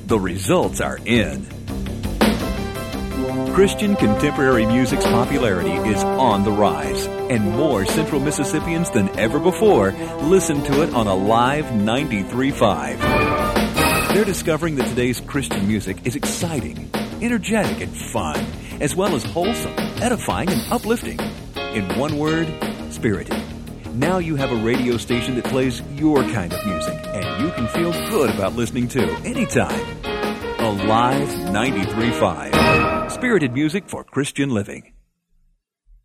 The results are in. Christian contemporary music's popularity is on the rise, and more Central Mississippians than ever before listen to it on Alive 93.5. They're discovering that today's Christian music is exciting, energetic, and fun, as well as wholesome, edifying, and uplifting. In one word, spirited. Now you have a radio station that plays your kind of music, and you can feel good about listening to anytime. Alive 93.5. Spirited music for Christian living.